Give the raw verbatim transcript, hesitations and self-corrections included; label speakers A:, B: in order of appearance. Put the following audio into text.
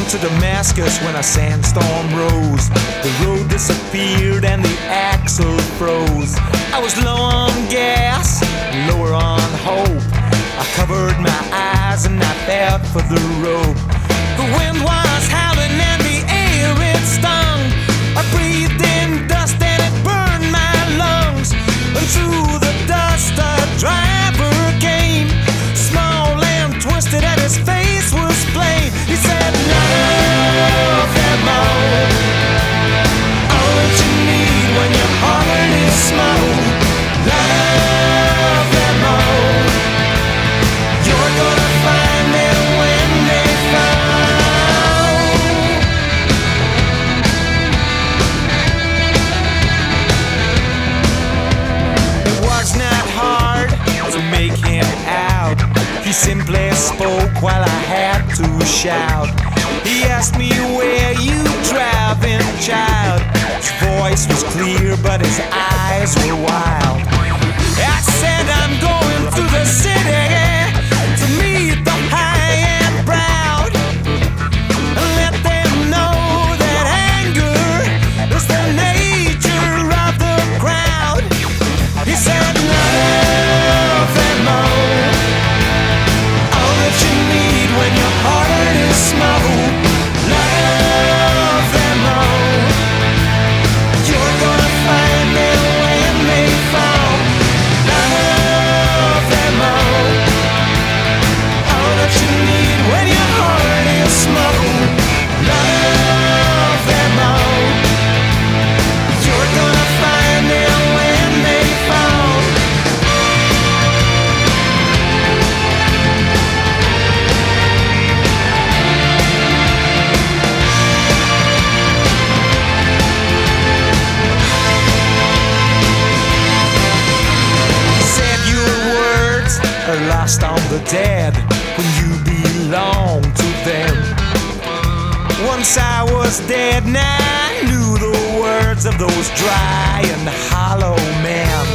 A: to Damascus when a sandstorm rose. The road disappeared and the axle froze. I was low on gas, lower on hope. I covered my eyes and I felt for the rope. The wind was howling and the air it stung. I breathed in dust and it burned my lungs. And through the dust a driver came, small and twisted and his face was plain. He said, love and more, all that you need when your heart is small. Love and more, you're gonna find it when they fall. It was not hard to make him out. He simply spoke while I had to shout. He asked me, where you driving, child? His voice was clear, but his eyes were wild. I said, I'm going to the city to meet the high and proud, and let them know that anger is the nature of the crowd. He said, love and more, all that you need when your heart is small. Love and more, you're gonna find it when they fall. Love and more, all that you need when your heart is small. Love and more, you're gonna find it when they fall. Said your words are lost on the dead when you belong to them. Once I was dead, now I knew the words of those dry and hollow men.